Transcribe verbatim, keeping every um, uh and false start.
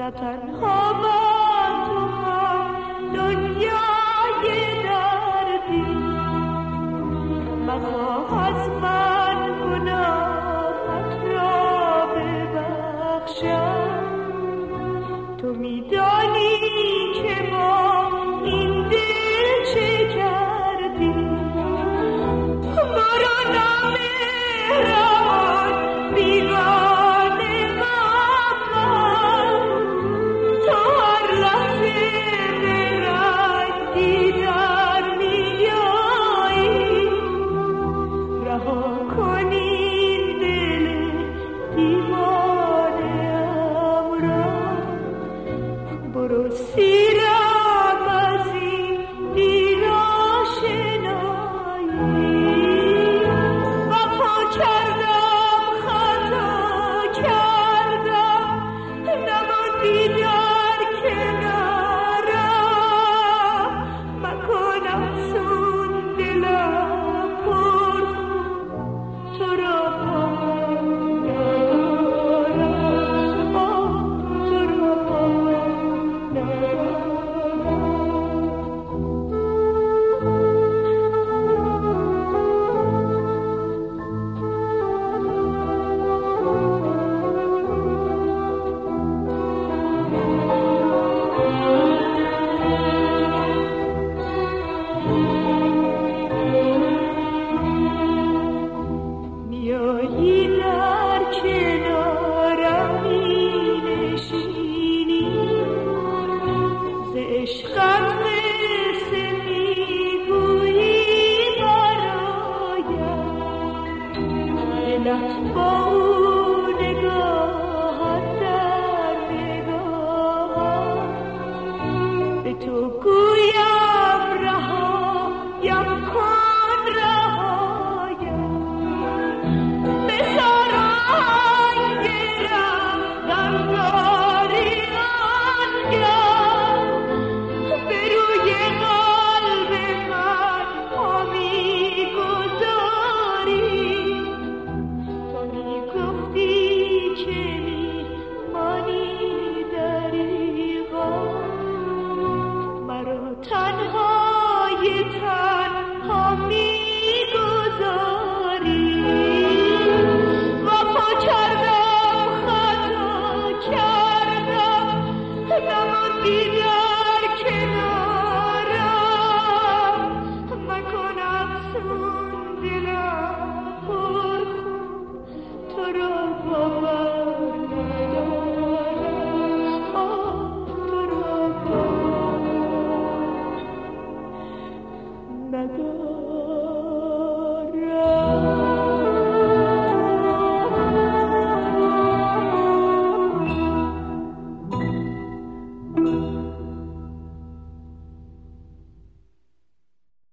نه تنها من تو هم دنیای دردی، مخواه از من گناهت را ببخشم. تو میدانی که ما این دل چه کردیم، برو نامهربان بیگانه من، تو هر لحظه به رنگی در میایی، رها کن این دل دیوانه ام را، برو سیرم از این دیر آشنایی. وفا کردم خطا کردم، نماندی در کنارم، مکن افسون دلم پر تو را پایم ندارم، آه تو را پایم ندارم. میایی در کنارم مینشینی، ز عشقت قصه میگویی برایم، دلت با او نگاهت در نگاهم، به تو گویم رهایم کن رهایم، به سرانگ رفتن داری آنگه، به روی قلب من پا میگذاری. تو میگفتی که میمانی دریغا، مرا تنهای تنها میگذاری. وفا کردم خطا کردم، نماندی در کنارم، مکن افسون دلم پر خون تو را با من